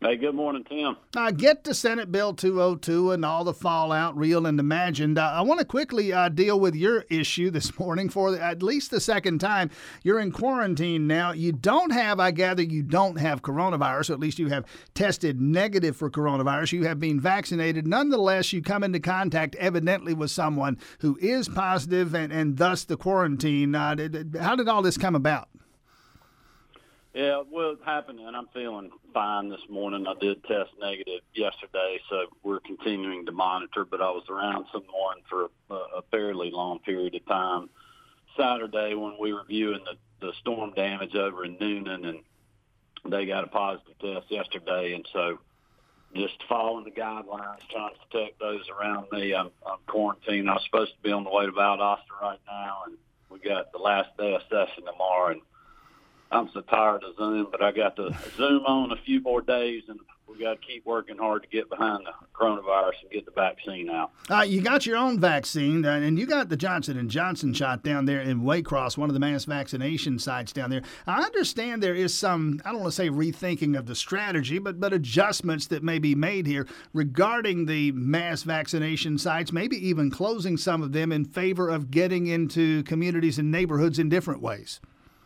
Hey, good morning, Tim. I get to Senate Bill 202 and all the fallout, real and imagined. I want to quickly deal with your issue this morning for at least the second time. You're in quarantine now. You don't have, I gather, you don't have coronavirus, or at least you have tested negative for coronavirus. You have been vaccinated. Nonetheless, you come into contact evidently with someone who is positive and thus the quarantine. How did all this come about? Yeah, well, it happened, and I'm feeling fine this morning. I did test negative yesterday, so we're continuing to monitor, but I was around someone for a fairly long period of time Saturday when we were viewing the storm damage over in Noonan, and they got a positive test yesterday, and so just following the guidelines, trying to protect those around me. I'm quarantined. I'm supposed to be on the way to Valdosta right now, and we got the last day of session tomorrow, and I'm so tired of Zoom, but I got to Zoom on a few more days, and we got to keep working hard to get behind the coronavirus and get the vaccine out. You got your own vaccine, and you got the Johnson & Johnson shot down there in Waycross, one of the mass vaccination sites down there. I understand there is some, I don't want to say rethinking of the strategy, but adjustments that may be made here regarding the mass vaccination sites, maybe even closing some of them in favor of getting into communities and neighborhoods in different ways.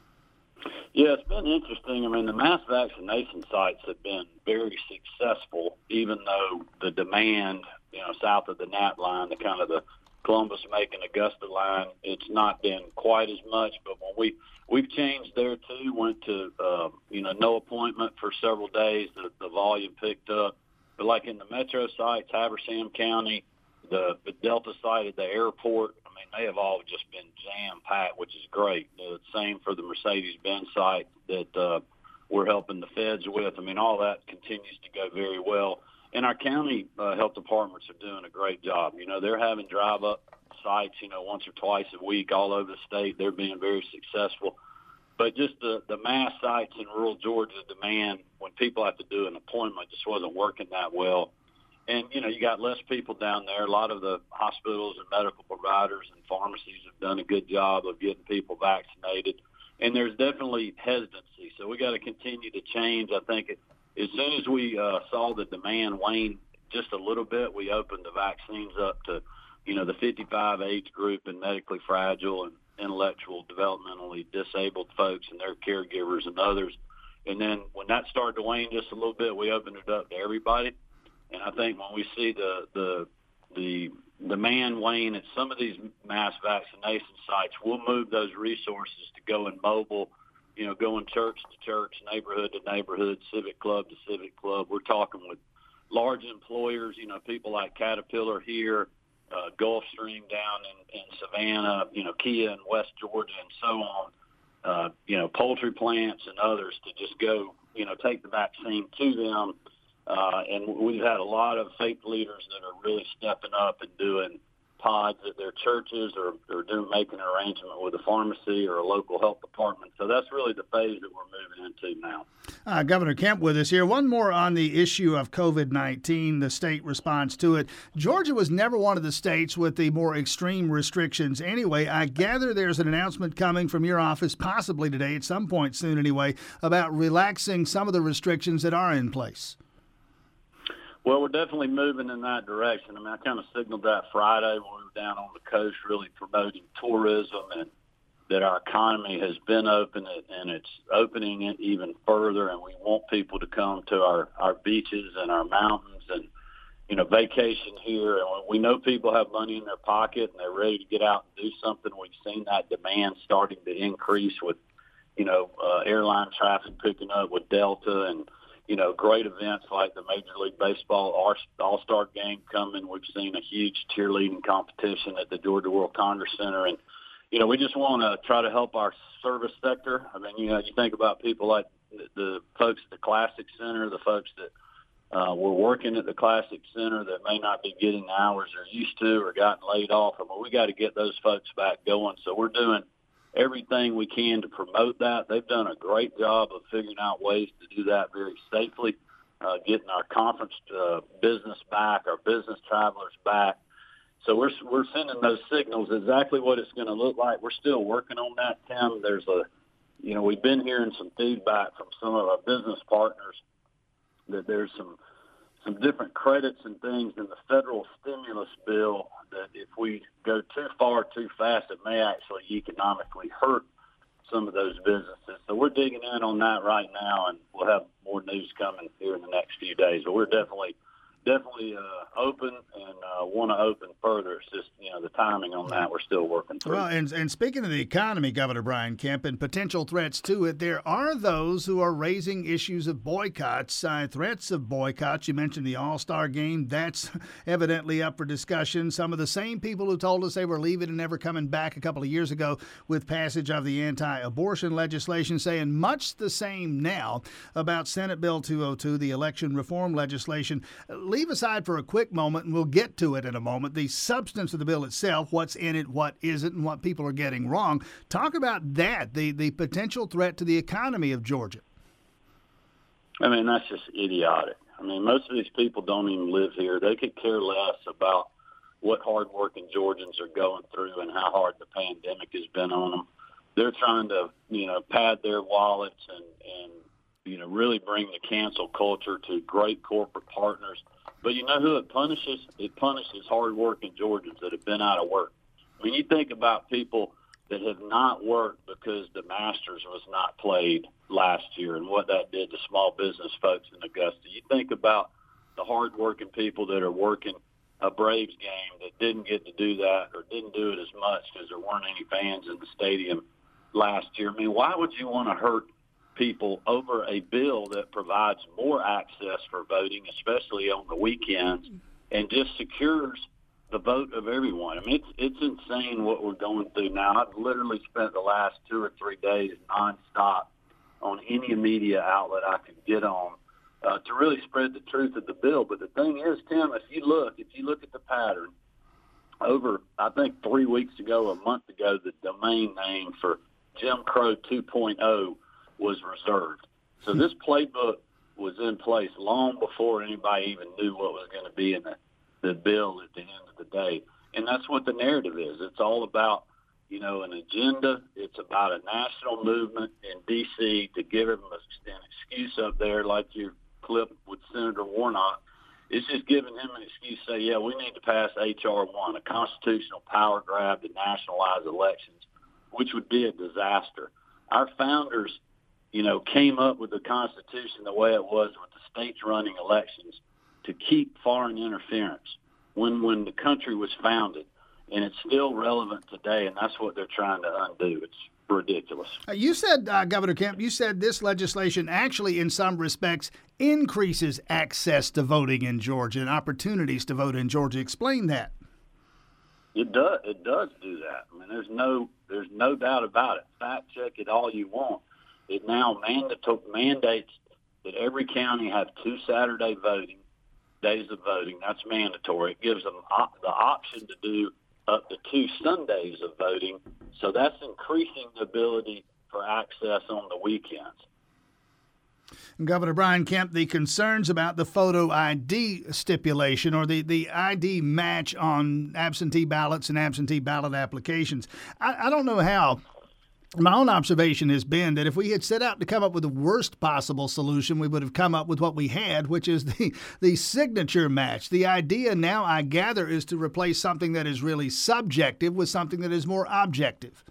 Yeah, it's been interesting. I mean, the mass vaccination sites have been very successful, even though the demand, south of the Nat line, the kind of the Columbus-Macon Augusta line, it's not been quite as much. But when we've changed there too, went to no appointment for several days, the volume picked up. But like in the metro sites, Habersham County, the Delta site at the airport, I mean, they have all just been jam-packed, which is great. The same for the Mercedes-Benz site that we're helping the feds with. I mean, all that continues to go very well. And our county health departments are doing a great job. They're having drive-up sites, once or twice a week all over the state. They're being very successful. But just the mass sites in rural Georgia, demand when people have to do an appointment just wasn't working that well. And, you got less people down there. A lot of the hospitals and medical providers and pharmacies have done a good job of getting people vaccinated. And there's definitely hesitancy. So we got to continue to change. I think as soon as we saw the demand wane just a little bit, we opened the vaccines up to, the 55 age group and medically fragile and intellectual developmentally disabled folks and their caregivers and others. And then when that started to wane just a little bit, we opened it up to everybody. And I think when we see the demand wane at some of these mass vaccination sites, we'll move those resources to go in mobile, going church to church, neighborhood to neighborhood, civic club to civic club. We're talking with large employers, people like Caterpillar here, Gulfstream down in Savannah, Kia in West Georgia, and so on, poultry plants and others to just go, take the vaccine to them. And we've had a lot of faith leaders that are really stepping up and doing pods at their churches or making an arrangement with a pharmacy or a local health department. So that's really the phase that we're moving into now. Governor Kemp with us here. One more on the issue of COVID-19, the state response to it. Georgia was never one of the states with the more extreme restrictions anyway. I gather there's an announcement coming from your office, possibly today at some point soon anyway, about relaxing some of the restrictions that are in place. Well, we're definitely moving in that direction. I mean, I kind of signaled that Friday when we were down on the coast really promoting tourism and that our economy has been open and it's opening it even further. And we want people to come to our beaches and our mountains and, vacation here. And we know people have money in their pocket and they're ready to get out and do something. We've seen that demand starting to increase with, airline traffic picking up with Delta and, great events like the Major League Baseball All-Star Game coming. We've seen a huge cheerleading competition at the Georgia World Congress Center. And, we just want to try to help our service sector. I mean, you think about people like the folks at the Classic Center, the folks that were working at the Classic Center that may not be getting the hours they're used to or gotten laid off. I mean, we got to get those folks back going. So we're doing everything we can to promote that. They've done a great job of figuring out ways to do that very safely, getting our conference business back, our business travelers back. So we're sending those signals. Exactly what it's going to look like, we're still working on that, Tim. There's we've been hearing some feedback from some of our business partners that there's some different credits and things in the federal stimulus bill that if we go too far too fast, it may actually economically hurt some of those businesses. So we're digging in on that right now, and we'll have more news coming here in the next few days. But we're definitely open and want to open further. It's just, the timing on that we're still working through. Well, and speaking of the economy, Governor Brian Kemp, and potential threats to it, there are those who are raising issues of boycotts, threats of boycotts. You mentioned the All-Star game. That's evidently up for discussion. Some of the same people who told us they were leaving and never coming back a couple of years ago with passage of the anti-abortion legislation saying much the same now about Senate Bill 202, the election reform legislation. Leave aside for a quick moment, and we'll get to it in a moment, the substance of the bill itself, what's in it, what isn't, and what people are getting wrong. Talk about that, the potential threat to the economy of Georgia. I mean, that's just idiotic. I mean, most of these people don't even live here. They could care less about what hardworking Georgians are going through and how hard the pandemic has been on them. They're trying to, pad their wallets and really bring the cancel culture to great corporate partners. But you know who it punishes? It punishes hardworking Georgians that have been out of work. I mean, you think about people that have not worked because the Masters was not played last year and what that did to small business folks in Augusta. You think about the hardworking people that are working a Braves game that didn't get to do that or didn't do it as much because there weren't any fans in the stadium last year. I mean, why would you want to hurt people over a bill that provides more access for voting, especially on the weekends, and just secures the vote of everyone? I mean, it's insane what we're going through now. I've literally spent the last 2 or 3 days nonstop on any media outlet I could get on to really spread the truth of the bill. But the thing is, Tim, if you look at the pattern, over, I think 3 weeks ago, a month ago, the domain name for Jim Crow 2.0 was reserved. So this playbook was in place long before anybody even knew what was going to be in the bill at the end of the day. And that's what the narrative is. It's all about, an agenda. It's about a national movement in D.C. to give them an excuse up there, like your clip with Senator Warnock. It's just giving him an excuse to say, yeah, we need to pass H.R. 1, a constitutional power grab to nationalize elections, which would be a disaster. Our founders came up with the Constitution the way it was with the states running elections to keep foreign interference when the country was founded. And it's still relevant today, and that's what they're trying to undo. It's ridiculous. You said, Governor Kemp, this legislation actually, in some respects, increases access to voting in Georgia and opportunities to vote in Georgia. Explain that. It does. It does do that. I mean, there's no doubt about it. Fact check it all you want. It now mandates that every county have 2 Saturday days of voting. That's mandatory. It gives them the option to do up to 2 Sundays of voting. So that's increasing the ability for access on the weekends. Governor Brian Kemp, the concerns about the photo ID stipulation or the ID match on absentee ballots and absentee ballot applications. I don't know how. My own observation has been that if we had set out to come up with the worst possible solution, we would have come up with what we had, which is the signature match. The idea now, I gather, is to replace something that is really subjective with something that is more objective.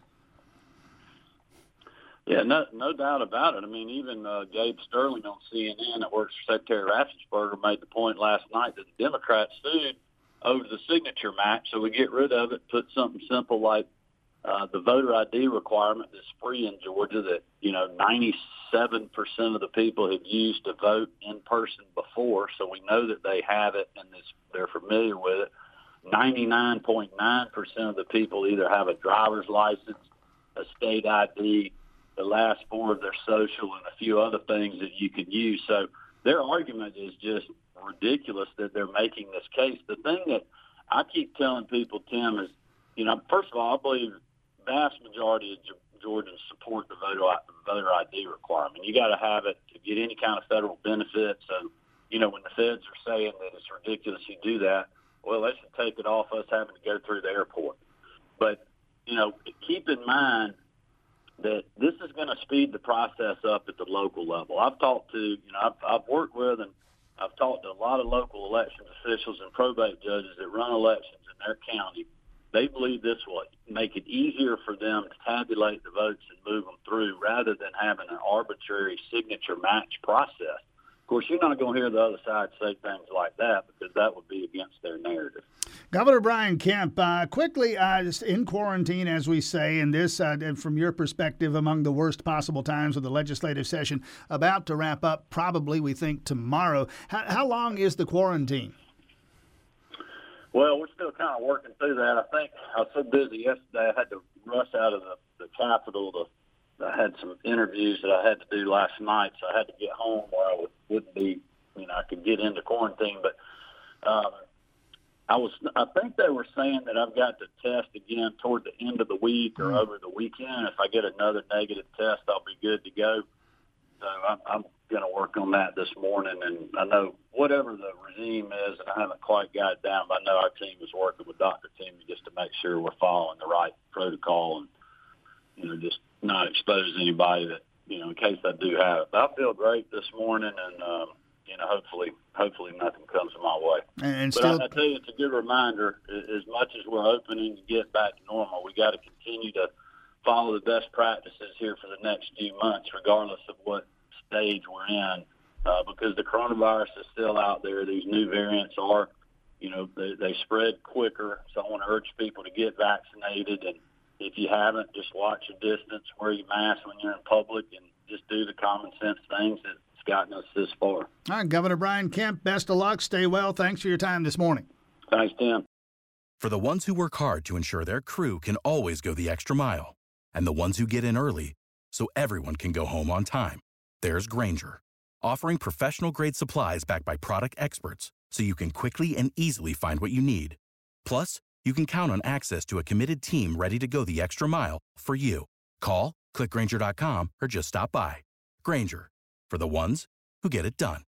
Yeah, no doubt about it. I mean, even Gabe Sterling on CNN that works for Secretary Raffensperger made the point last night that the Democrats sued over the signature match, so we get rid of it, put something simple like the voter ID requirement that's free in Georgia that, 97% of the people have used to vote in person before, so we know that they have it and they're familiar with it. 99.9% of the people either have a driver's license, a state ID, the last 4 of their social, and a few other things that you can use. So their argument is just ridiculous that they're making this case. The thing that I keep telling people, Tim, is, first of all, I believe vast majority of Georgians support the voter ID requirement. You got to have it to get any kind of federal benefit. So, when the feds are saying that it's ridiculous you do that, well, they should take it off us having to go through the airport. But, keep in mind that this is going to speed the process up at the local level. I've talked to, I've worked with and I've talked to a lot of local elections officials and probate judges that run elections in their county. They believe this will make it easier for them to tabulate the votes and move them through rather than having an arbitrary signature match process. Of course, you're not going to hear the other side say things like that because that would be against their narrative. Governor Brian Kemp, quickly, just in quarantine, as we say, and this, from your perspective, among the worst possible times of the legislative session, about to wrap up, probably, we think, tomorrow. How long is the quarantine? Well, we're still kind of working through that. I think I was so busy yesterday I had to rush out of the Capitol. I had some interviews that I had to do last night, so I had to get home where I wouldn't be, I could get into quarantine. But I think they were saying that I've got to test again toward the end of the week or over the weekend. If I get another negative test, I'll be good to go. So I'm going to work on that this morning. And I know whatever the regime is, I haven't quite got it down, but I know our team is working with Dr. Timmy just to make sure we're following the right protocol and, just not expose anybody that, in case I do have it. But I feel great this morning and, hopefully nothing comes my way. But I tell you, it's a good reminder, as much as we're opening to get back to normal, we got to continue to follow the best practices here for the next few months, regardless of what stage we're in, because the coronavirus is still out there. These new variants are, they spread quicker. So I want to urge people to get vaccinated. And if you haven't, just watch your distance, wear your mask when you're in public, and just do the common sense things that's gotten us this far. All right, Governor Brian Kemp, best of luck. Stay well. Thanks for your time this morning. Thanks, Tim. For the ones who work hard to ensure their crew can always go the extra mile, and the ones who get in early so everyone can go home on time, there's Grainger, offering professional-grade supplies backed by product experts so you can quickly and easily find what you need. Plus, you can count on access to a committed team ready to go the extra mile for you. Call, click Grainger.com, or just stop by. Grainger, for the ones who get it done.